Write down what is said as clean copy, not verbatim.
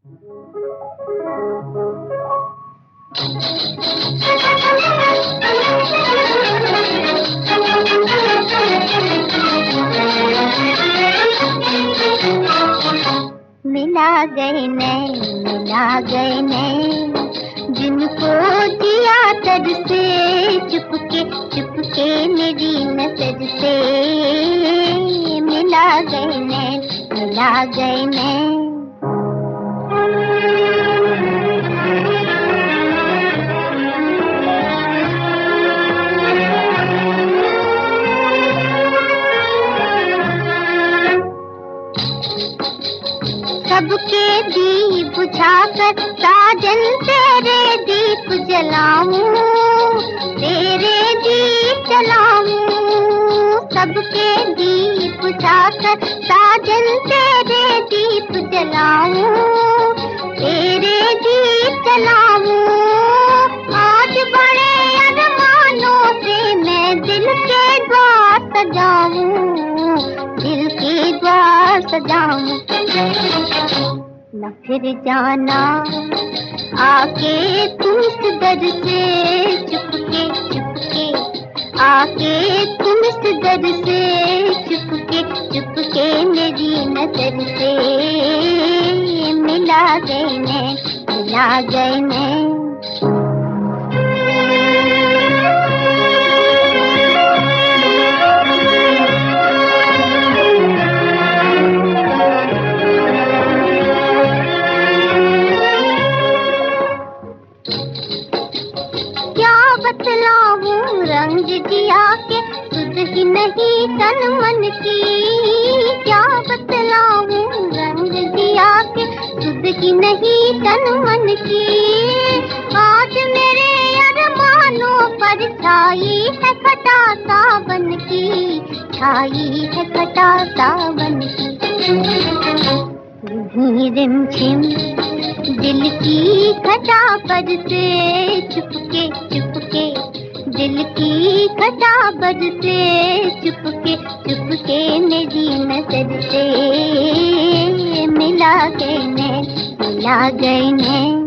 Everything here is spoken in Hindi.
मिला गए नैन, मिला गए नैन, जिनको जिया तर से चुपके मेरी नजर से। मिला गए नैन, मिला गए नैन। सबके दीप बुझाकर साजन तेरे दीप जलाऊं, तेरे दीप जलाऊं। सबके दीप बुझाकर साजन तेरे दीप जलाऊं, तेरे दीप जलाऊं। आज बड़े अरमानों से मैं दिल के द्वार सजाऊं, दिल के द्वार सजाऊं। न फिर जाना आके तुम इस दर से चुपके, आके तुम इस दर से चुपके मेरी नजर से। मिला गए नैन, मिला गए नैन। क्या बतलाऊं रंग जिया के सुध ही नहीं तन मन की। क्या बतलाऊं रंग जिया के सुध ही नहीं तन मन की। आज मेरे अरमानों पर छाई है खटा सावन की, छाई है खटा सावन की। रिमझिम दिल की घटा पर से चुपके, दिल की घटा पर से चुपके मेरी नजर से। मिला गए नैन, मिला गए नैन।